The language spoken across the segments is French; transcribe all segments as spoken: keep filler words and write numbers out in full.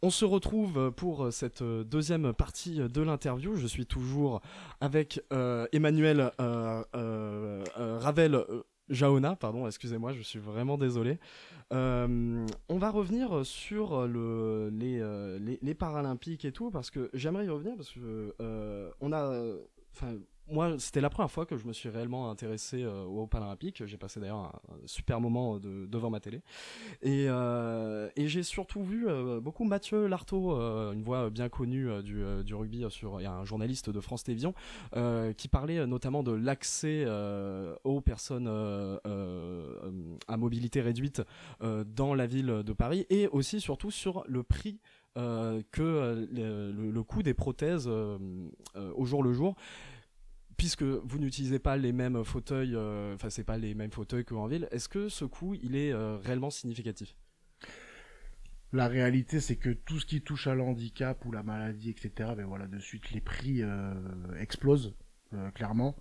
On se retrouve pour cette deuxième partie de l'interview. Je suis toujours avec euh, Emmanuel euh, euh, euh, Ravel euh, Jaona, pardon, excusez-moi, je suis vraiment désolé. Euh, on va revenir sur le, les, euh, les, les Paralympiques et tout, parce que j'aimerais y revenir, parce que euh, on a... Enfin, moi, c'était la première fois que je me suis réellement intéressé euh, aux Paralympiques. J'ai passé d'ailleurs un, un super moment de, devant ma télé. Et, euh, et j'ai surtout vu euh, beaucoup Mathieu Lartaud, euh, une voix bien connue euh, du, euh, du rugby, sur, il y a un journaliste de France Télévisions, euh, qui parlait notamment de l'accès euh, aux personnes euh, euh, à mobilité réduite euh, dans la ville de Paris, et aussi surtout sur le prix euh, que euh, le, le coût des prothèses euh, euh, au jour le jour, puisque vous n'utilisez pas les mêmes fauteuils, enfin euh, c'est pas les mêmes fauteuils qu'en ville. Est-ce que ce coût il est euh, réellement significatif? La réalité, c'est que tout ce qui touche à l'handicap ou la maladie, et cetera, ben voilà, de suite les prix euh, explosent euh, clairement.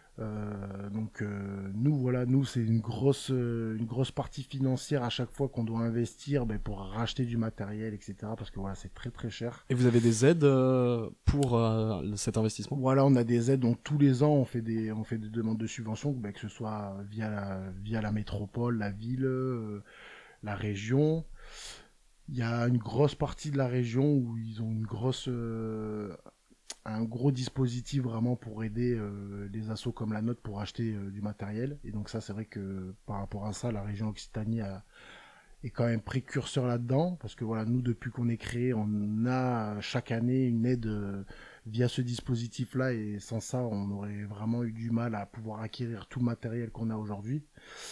Euh, donc euh, nous, voilà, nous c'est une grosse, euh, une grosse partie financière à chaque fois qu'on doit investir, ben, pour racheter du matériel, et cetera. Parce que voilà, c'est très très cher. Et vous avez des aides euh, pour euh, cet investissement? Voilà, on a des aides, donc tous les ans on fait des, on fait des demandes de subventions, ben, que ce soit via la, via la métropole, la ville, euh, la région. Il y a une grosse partie de la région où ils ont une grosse, euh, un gros dispositif vraiment pour aider euh, les assos comme la nôtre pour acheter euh, du matériel. Et donc ça, c'est vrai que par rapport à ça, la région Occitanie a, est quand même précurseur là-dedans, parce que voilà, nous, depuis qu'on est créé, on a chaque année une aide euh, via ce dispositif-là, et sans ça, on aurait vraiment eu du mal à pouvoir acquérir tout le matériel qu'on a aujourd'hui.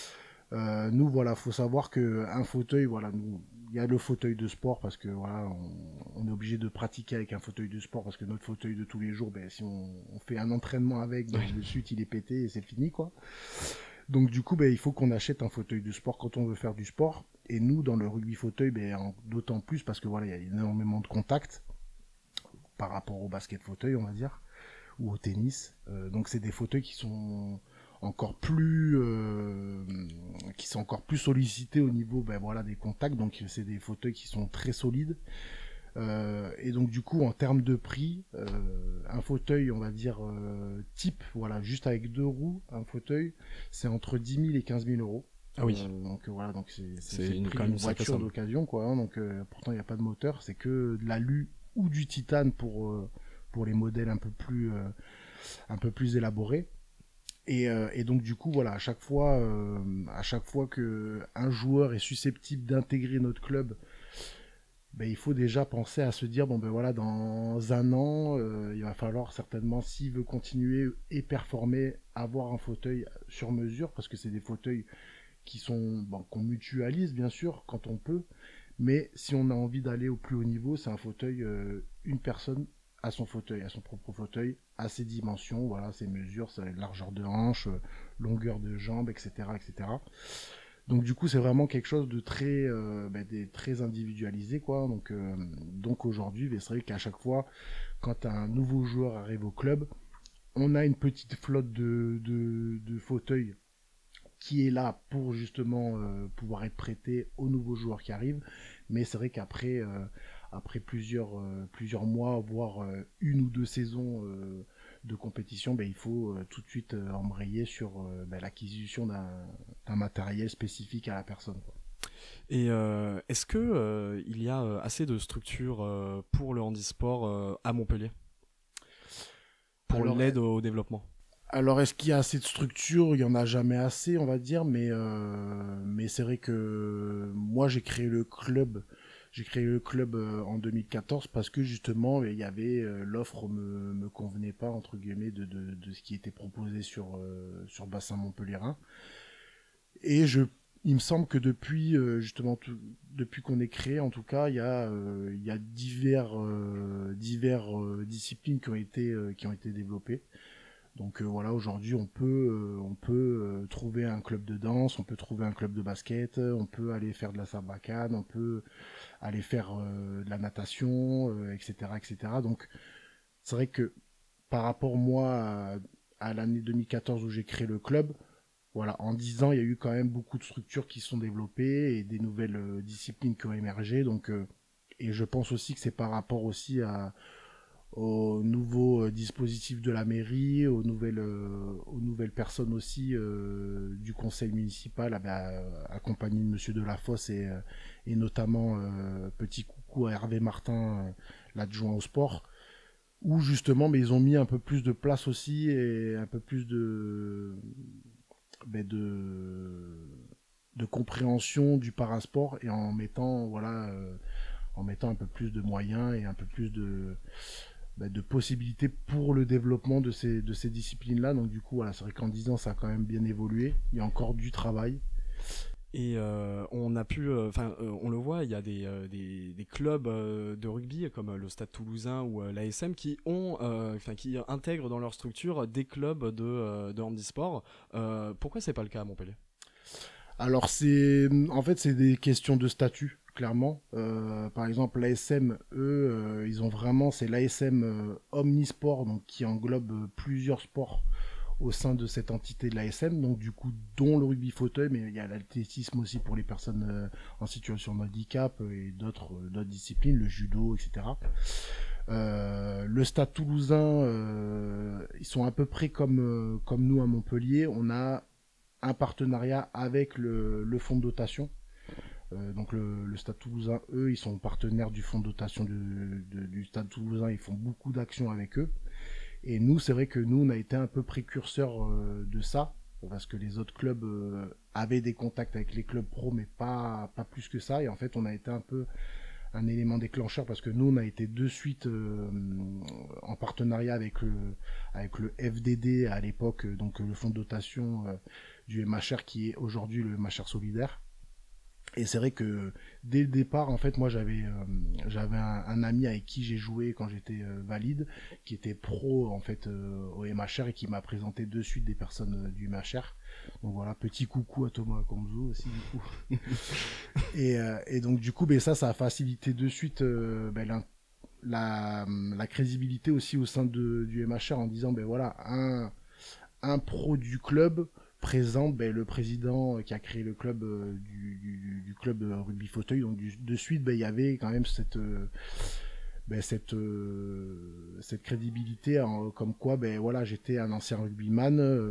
Euh, nous, voilà, faut savoir que un fauteuil, voilà, nous, il y a le fauteuil de sport parce que voilà, on, on est obligé de pratiquer avec un fauteuil de sport parce que notre fauteuil de tous les jours, ben si on, on fait un entraînement avec, ben, le suite il est pété et c'est fini quoi. Donc du coup, ben il faut qu'on achète un fauteuil de sport quand on veut faire du sport. Et nous, dans le rugby fauteuil, ben d'autant plus parce que voilà, il y a énormément de contacts par rapport au basket fauteuil, on va dire, ou au tennis. Euh, donc c'est des fauteuils qui sont encore plus euh, qui sont encore plus sollicités au niveau ben voilà des contacts, donc c'est des fauteuils qui sont très solides, euh, et donc du coup en termes de prix, euh, un fauteuil on va dire euh, type, voilà, juste avec deux roues, un fauteuil c'est entre dix mille et quinze mille euros. Ah oui. Euh, donc voilà, donc c'est, c'est, C'est c'est le une, prix quand même d'une une sacrée voiture somme. d'occasion quoi, hein, donc euh, pourtant il n'y a pas de moteur, c'est que de l'alu ou du titane pour euh, pour les modèles un peu plus euh, un peu plus élaborés. Et, euh, et donc du coup voilà, à chaque fois, euh, à chaque fois que un joueur est susceptible d'intégrer notre club, ben, il faut déjà penser à se dire bon ben voilà, dans un an, euh, il va falloir certainement, s'il veut continuer et performer, avoir un fauteuil sur mesure, parce que c'est des fauteuils qui sont bon, qu'on mutualise bien sûr quand on peut, mais si on a envie d'aller au plus haut niveau, c'est un fauteuil, euh, une personne à son fauteuil, à son propre fauteuil, à ses dimensions, voilà, ses mesures, sa largeur de hanche, euh, longueur de jambe, et cetera, et cetera. Donc du coup, c'est vraiment quelque chose de très, euh, bah, des, très individualisé, quoi. Donc, euh, donc aujourd'hui, c'est vrai qu'à chaque fois, quand un nouveau joueur arrive au club, on a une petite flotte de, de, de fauteuils qui est là pour justement euh, pouvoir être prêté aux nouveaux joueurs qui arrivent. Mais c'est vrai qu'après euh, après plusieurs, euh, plusieurs mois, voire euh, une ou deux saisons euh, de compétition, ben, il faut euh, tout de suite euh, embrayer sur euh, ben, l'acquisition d'un, d'un matériel spécifique à la personne, quoi. Et euh, est-ce que euh, il y a euh, assez de structures euh, pour le handisport euh, à Montpellier, pour Alors, l'aide au développement? alors est-ce qu'il y a assez de structures? Il y en a jamais assez, on va dire, mais euh, mais c'est vrai que moi j'ai créé le club, j'ai créé le club euh, en deux mille quatorze parce que justement il y avait euh, l'offre me me convenait pas entre guillemets de de, de ce qui était proposé sur euh, sur bassin montpelliérain. Et je il me semble que depuis euh, justement tout- depuis qu'on est créé, en tout cas, il y a euh, il y a divers euh, divers euh, disciplines qui ont été euh, qui ont été développées. Donc euh, voilà, aujourd'hui on peut euh, on peut euh, trouver un club de danse, on peut trouver un club de basket, on peut aller faire de la sarbacane, on peut aller faire euh, de la natation, euh, et cetera, et cetera. Donc c'est vrai que par rapport moi à, à l'année deux mille quatorze où j'ai créé le club, voilà, en dix ans il y a eu quand même beaucoup de structures qui se sont développées et des nouvelles euh, disciplines qui ont émergé. Donc euh, Et je pense aussi que c'est par rapport aussi à, aux nouveaux euh, dispositifs de la mairie, aux nouvelles, euh, aux nouvelles personnes aussi euh, du conseil municipal, ah bah, euh, accompagné de Monsieur Delafosse et, euh, et notamment euh, petit coucou à Hervé Martin, euh, l'adjoint au sport, où justement mais ils ont mis un peu plus de place aussi et un peu plus de, bah, de, de compréhension du parasport et en mettant voilà euh, en mettant un peu plus de moyens et un peu plus de bah, de possibilités pour le développement de ces, de ces disciplines-là. Donc du coup, voilà, c'est vrai qu'en dix ans, ça a quand même bien évolué. Il y a encore du travail. Et euh, on a pu, enfin, euh, euh, on le voit, il y a des, euh, des, des clubs euh, de rugby comme euh, le Stade Toulousain ou euh, l'A S M qui ont, enfin, qui intègrent dans leur structure des clubs de, euh, de handisport. Euh, pourquoi c'est pas le cas à Montpellier? Alors c'est, en fait, c'est des questions de statut, clairement. Euh, par exemple, l'A S M, eux, euh, ils ont vraiment, c'est l'A S M euh, Omnisport, donc qui englobe euh, plusieurs sports au sein de cette entité de l'A S M, donc du coup, dont le rugby fauteuil, mais il y a l'athlétisme aussi pour les personnes euh, en situation de handicap euh, et d'autres euh, d'autres disciplines, le judo, et cetera. Euh, le Stade Toulousain, euh, ils sont à peu près comme euh, comme nous à Montpellier. On a un partenariat avec le, le fonds de dotation. Euh, donc le, le Stade Toulousain, eux, ils sont partenaires du fonds de dotation du, de, du Stade Toulousain. Ils font beaucoup d'actions avec eux. Et nous, c'est vrai que nous, on a été un peu précurseurs euh, de ça, parce que les autres clubs euh, avaient des contacts avec les clubs pro, mais pas, pas plus que ça. Et en fait, on a été un peu un élément déclencheur, parce que nous, on a été de suite euh, en partenariat avec le, avec le F D D à l'époque, donc le fonds de dotation euh, du M H R, qui est aujourd'hui le M H R solidaire. Et c'est vrai que dès le départ, en fait, moi j'avais euh, j'avais un, un ami avec qui j'ai joué quand j'étais euh, valide, qui était pro en fait euh, au M H R et qui m'a présenté de suite des personnes euh, du M H R. Donc voilà, petit coucou à Thomas Kamzou aussi du coup. et, euh, et donc du coup, ben ça, ça a facilité de suite euh, ben, la, la, la crédibilité aussi au sein de, du M H R en disant ben voilà un un pro du club présente ben, le président qui a créé le club euh, du, du, du club de rugby fauteuil. Donc du, de suite, ben, il y avait quand même cette euh, ben, cette euh, cette crédibilité hein, comme quoi ben voilà j'étais un ancien rugbyman euh,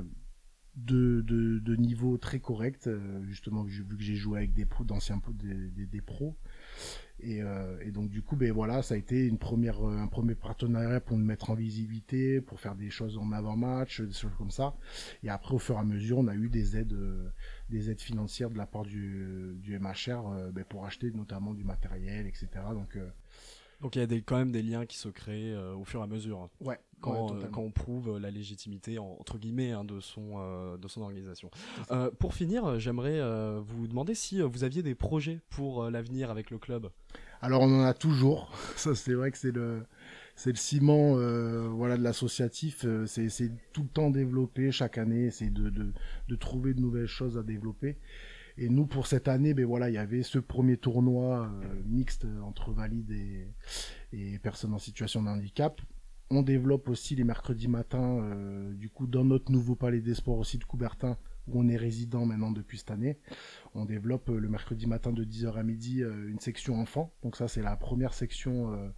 de, de, de niveau très correct euh, justement vu que j'ai joué avec des pros d'anciens des, des, des pros. Et, euh, et donc du coup, ben voilà, ça a été une première, euh, un premier partenariat pour nous mettre en visibilité, pour faire des choses en avant-match, des choses comme ça. Et après, au fur et à mesure, on a eu des aides, euh, des aides financières de la part du, du M H R euh, ben, pour acheter notamment du matériel, et cetera. Donc euh, Donc il y a des, quand même des liens qui se créent euh, au fur et à mesure. Hein. ouais, Quand, ouais, euh, quand on prouve la légitimité en- entre guillemets hein, de son euh, de son organisation. Euh, pour finir, j'aimerais euh, vous demander si euh, vous aviez des projets pour euh, l'avenir avec le club. Alors on en a toujours. Ça c'est vrai que c'est le c'est le ciment euh, voilà de l'associatif. Euh, c'est c'est tout le temps développé chaque année. C'est de, de de trouver de nouvelles choses à développer. Et nous, pour cette année, ben voilà, il y avait ce premier tournoi euh, mixte entre valides et, et personnes en situation de handicap. On développe aussi les mercredis matins, euh, du coup, dans notre nouveau palais des sports aussi de Coubertin, où on est résident maintenant depuis cette année. On développe euh, le mercredi matin de dix heures à midi euh, une section enfants. Donc ça, c'est la première section euh,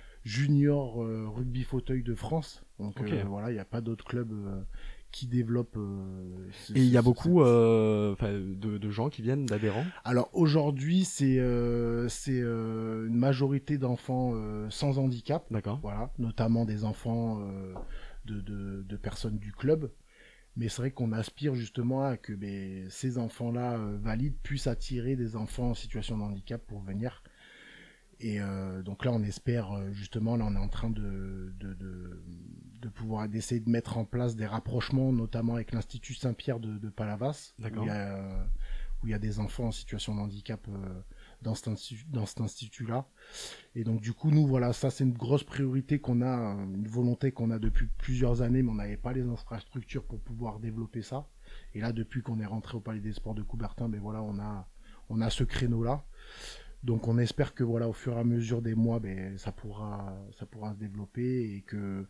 junior euh, rugby fauteuil de France. Donc Ok. euh, voilà, il n'y a pas d'autres clubs euh, qui développent. Euh, ce, Et il y a ce, beaucoup ce, euh, de, de gens qui viennent d'adhérents. Alors aujourd'hui, c'est euh, c'est euh, une majorité d'enfants euh, sans handicap, D'accord. voilà, notamment des enfants euh, de, de, de personnes du club. Mais c'est vrai qu'on aspire justement à que ben, ces enfants-là euh, valides puissent attirer des enfants en situation de handicap pour venir. Et euh, donc là, on espère euh, justement, là, on est en train de, de, de, de pouvoir d'essayer de mettre en place des rapprochements, notamment avec l'Institut Saint-Pierre de, de Palavas, où D'accord. il y a, euh, où il y a des enfants en situation de handicap euh, dans cet, institut, dans cet institut-là. Et donc du coup, nous, voilà, ça c'est une grosse priorité qu'on a, une volonté qu'on a depuis plusieurs années, mais on n'avait pas les infrastructures pour pouvoir développer ça. Et là, depuis qu'on est rentré au Palais des Sports de Coubertin, ben voilà, on a, on a ce créneau-là. Donc on espère que voilà, au fur et à mesure des mois, ben, ça pourra, ça pourra se développer et que,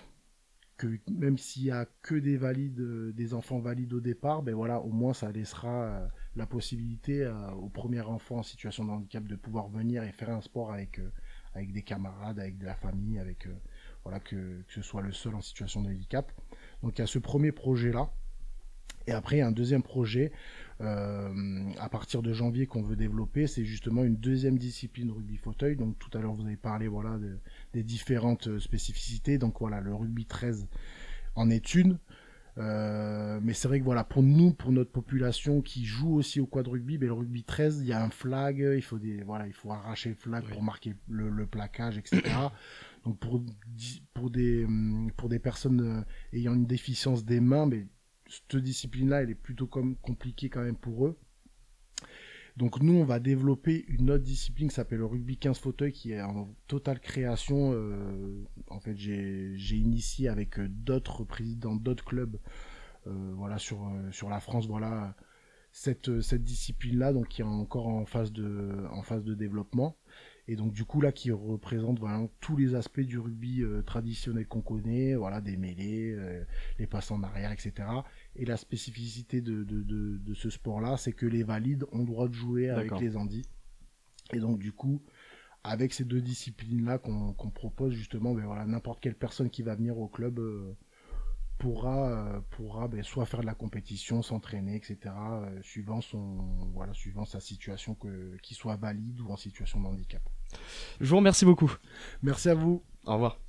que même s'il y a que des valides, euh, des enfants valides au départ, ben voilà, au moins ça laissera euh, la possibilité euh, aux premiers enfants en situation de handicap de pouvoir venir et faire un sport avec, euh, avec des camarades, avec de la famille, avec euh, voilà que, que ce soit le seul en situation de handicap. Donc il y a ce premier projet-là. Et après, il y a un deuxième projet euh, à partir de janvier qu'on veut développer. C'est justement une deuxième discipline rugby fauteuil. Donc tout à l'heure, vous avez parlé voilà, de, des différentes spécificités. Donc voilà, le rugby treize en est une. Euh, mais c'est vrai que voilà, pour nous, pour notre population qui joue aussi au quad rugby, ben, le rugby treize, il y a un flag, il faut, des, voilà, il faut arracher le flag oui. pour marquer le, le plaquage, et cetera. Donc pour, pour, des, pour des personnes ayant une déficience des mains, mais cette discipline-là, elle est plutôt comme compliquée quand même pour eux. Donc nous, on va développer une autre discipline qui s'appelle le rugby quinze fauteuil, qui est en totale création. Euh, en fait, j'ai, j'ai initié avec d'autres présidents d'autres clubs, euh, voilà, sur sur la France, voilà, cette cette discipline-là, donc qui est encore en phase de en phase de développement. Et donc du coup là, qui représente vraiment tous les aspects du rugby euh, traditionnel qu'on connaît, voilà, des mêlées, euh, les passes en arrière, et cetera. Et la spécificité de, de, de, de ce sport-là, c'est que les valides ont le droit de jouer avec D'accord. les handis. Et donc du coup, avec ces deux disciplines-là qu'on, qu'on propose justement, ben voilà, n'importe quelle personne qui va venir au club euh, pourra, euh, pourra ben, soit faire de la compétition, s'entraîner, et cetera. Euh, suivant son, voilà, suivant sa situation, que, qu'il soit valide ou en situation de handicap. Je vous remercie beaucoup. Merci à vous. Au revoir.